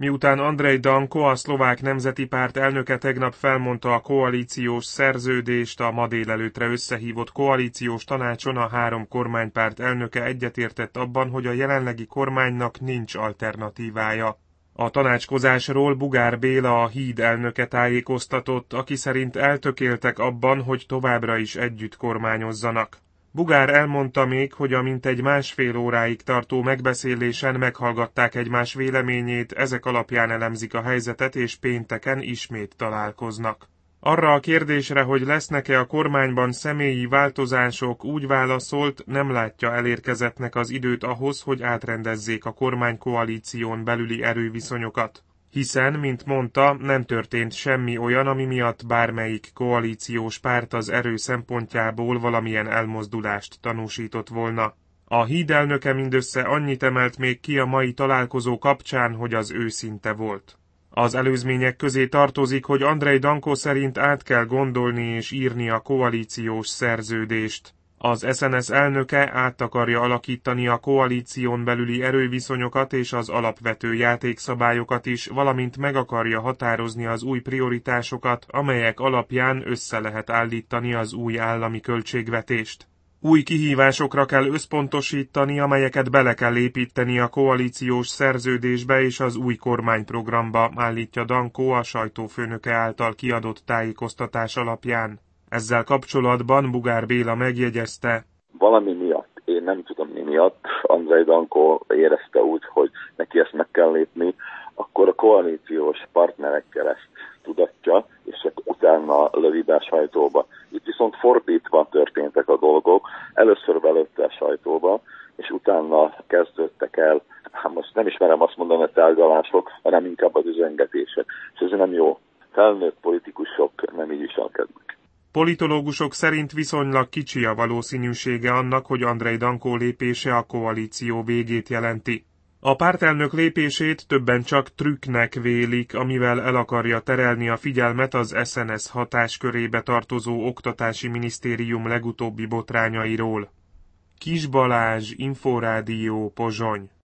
Miután Andrej Danko, a Szlovák Nemzeti Párt elnöke tegnap felmondta a koalíciós szerződést, a ma délelőttre összehívott koalíciós tanácson a három kormánypárt elnöke egyetértett abban, hogy a jelenlegi kormánynak nincs alternatívája. A tanácskozásról Bugár Béla, a Híd elnöke tájékoztatott, aki szerint eltökéltek abban, hogy továbbra is együtt kormányozzanak. Bugár elmondta még, hogy a mintegy másfél óráig tartó megbeszélésen meghallgatták egymás véleményét, ezek alapján elemzik a helyzetet, és pénteken ismét találkoznak. Arra a kérdésre, hogy lesznek-e a kormányban személyi változások, úgy válaszolt, nem látja elérkezettnek az időt ahhoz, hogy átrendezzék a kormánykoalíción belüli erőviszonyokat. Hiszen, mint mondta, nem történt semmi olyan, ami miatt bármelyik koalíciós párt az erő szempontjából valamilyen elmozdulást tanúsított volna. A Híd elnöke mindössze annyit emelt még ki a mai találkozó kapcsán, hogy az őszinte volt. Az előzmények közé tartozik, hogy Andrej Danko szerint át kell gondolni és írni a koalíciós szerződést. Az SNS elnöke át akarja alakítani a koalíción belüli erőviszonyokat és az alapvető játékszabályokat is, valamint meg akarja határozni az új prioritásokat, amelyek alapján össze lehet állítani az új állami költségvetést. Új kihívásokra kell összpontosítani, amelyeket bele kell építeni a koalíciós szerződésbe és az új kormányprogramba, állítja Danko a sajtófőnöke által kiadott tájékoztatás alapján. Ezzel kapcsolatban Bugár Béla megjegyezte: valami miatt, én nem tudom mi miatt, Andrej Danko érezte úgy, hogy neki ezt meg kell lépni, akkor a koalíciós partnerekkel ezt tudatja, és utána lövi be a sajtóba. Itt viszont fordítva történtek a dolgok, először belőtte a sajtóba, és utána kezdődtek el, most nem ismerem azt mondani, hogy tárgyalások, hanem inkább az üzengetések. És ez nem jó. Felnőtt politikusok nem így viselkednek. Politológusok szerint viszonylag kicsi a valószínűsége annak, hogy Andrej Danko lépése a koalíció végét jelenti. A pártelnök lépését többen csak trükknek vélik, amivel el akarja terelni a figyelmet az SNS hatáskörébe tartozó oktatási minisztérium legutóbbi botrányairól. Kis Balázs, Inforádió, Pozsony.